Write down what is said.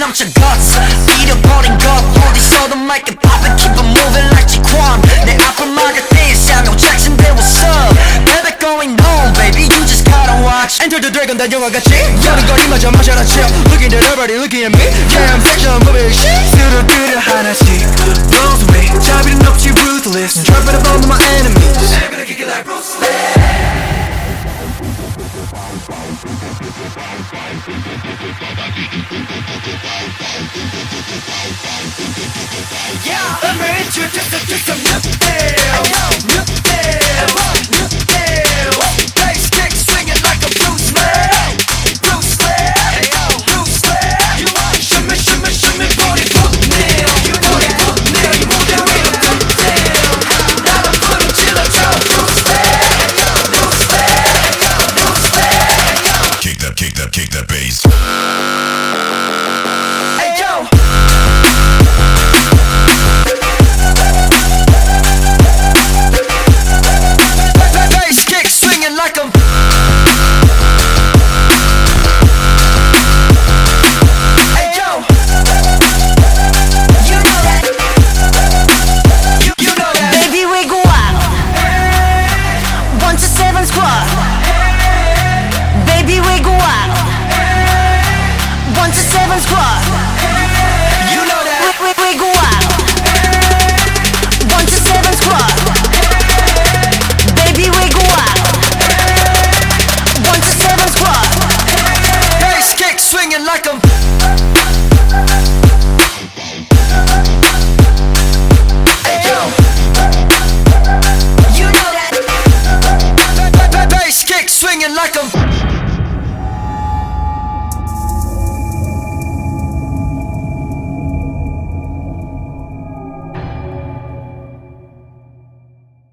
넘쳐 guts 잃어버린 것 어디서도 make it pop and keep it moving like G-Quan 내 앞을 막을 때 Samuel Jackson there what's up Baby going home baby you just gotta watch Enter the Dragon 단 영화같이 여는 거리마저 마셔라 chill Looking at everybody looking at me Yeah I'm fiction movie shit 스르르 하나씩 blows away 자비는 없이 ruthless Trample upon my enemies I'm gonna kick it like Bruce Lee Yeah, let me introduce you to some new deal New deal, new deal Bass kick swinging like a Bruce Lee Bruce Lee, Bruce Lee Shimmy, shimmy, shimmy, body fuck Neil Body fuck Neil, you move that way to good deal 나는 부름질러줘 Bruce Lee Bruce Lee, Bruce Lee Kick that bass. Hey yo,